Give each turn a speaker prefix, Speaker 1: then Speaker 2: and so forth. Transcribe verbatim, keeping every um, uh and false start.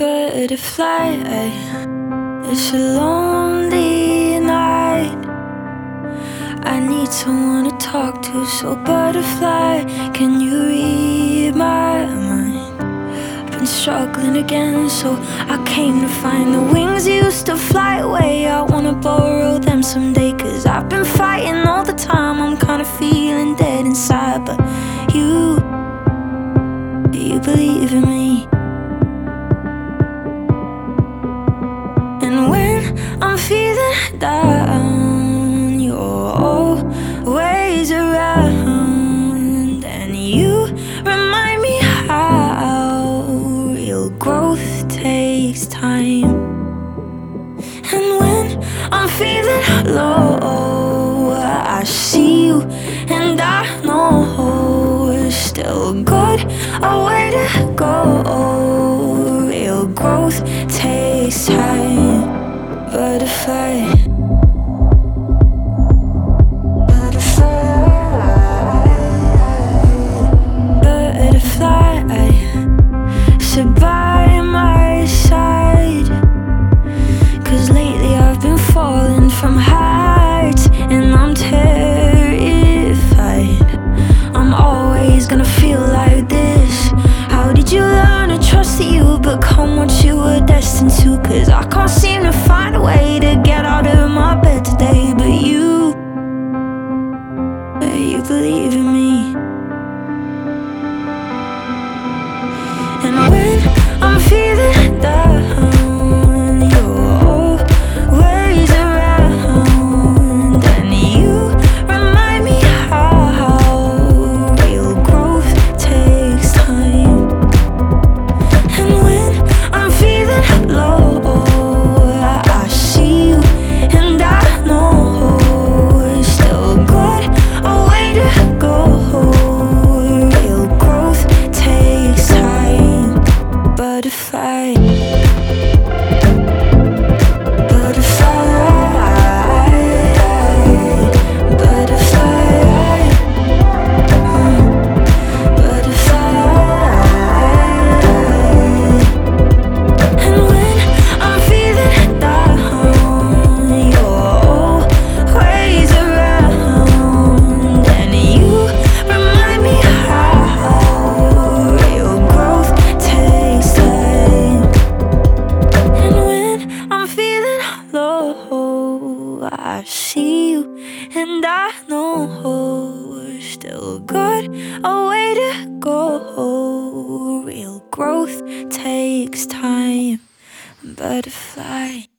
Speaker 1: Butterfly, it's a lonely night. I need someone to talk to, so butterfly, can you read my mind? I've been struggling again, so I came to find the wings used to fly away. I wanna borrow them someday, cause I've been fighting all the time. I'm kinda feeling dead inside, but you, you believe in me. And when I'm feeling down, you're always around, and you remind me how real growth takes time. And when I'm feeling low, I see you and I know it's still good, a way to go. Real growth takes time. Butterfly, sit by my side, cause lately I've been falling from heights, and I'm terrified. I'm always gonna feel like this. How did you learn to trust that you become what you were destined to? Cause I can't seem to find a way to get out of my bed today. But you, you believe in me. And when I'm feeling down, you're always around, and you remind me how real growth takes time. And when I'm feeling low, I see you and I know it's still good, a way to go. Real growth takes time. Butterfly, butterfly, butterfly, butterfly. And when I'm feeling down, you're always around, and you remind me how real growth takes time. And when I'm feeling low, I see you and I know it's still good, a way to go. Real growth takes time. Butterfly.